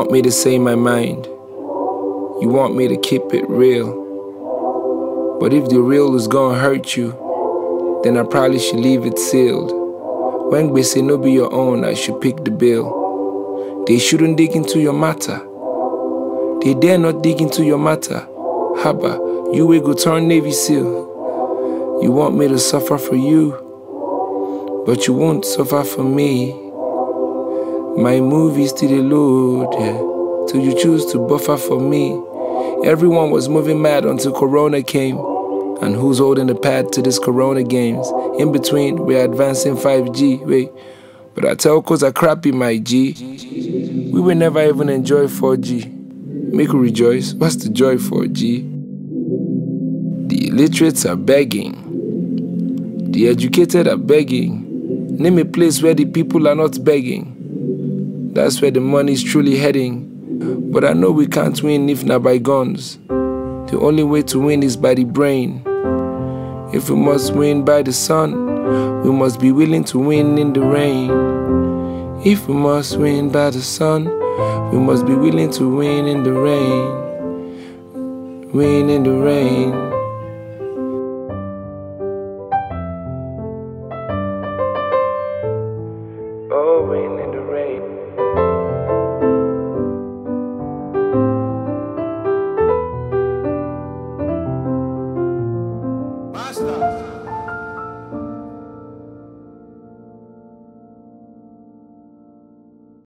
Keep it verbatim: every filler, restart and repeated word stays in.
want me to say my mind. You want me to keep it real. But if the real is gonna hurt you, then I probably should leave it sealed. When they say no be your own, I should pick the bill. They shouldn't dig into your matter. They dare not dig into your matter. Haba, you will go turn Navy SEAL. You want me to suffer for you, but you won't suffer for me. My movies to the load, yeah, till you choose to buffer for me. Everyone was moving mad until Corona came. And who's holding the pad to this Corona games? In between, we're advancing five G, wait. But our telcos are crappy, my G. We will never even enjoy four G. Make we rejoice, what's the joy for, G? The illiterates are begging. The educated are begging. Name a place where the people are not begging. That's where the money's truly heading. But I know we can't win if not by guns. The only way to win is by the brain. If we must win by the sun, we must be willing to win in the rain. If we must win by the sun, we must be willing to win in the rain. Win in the rain.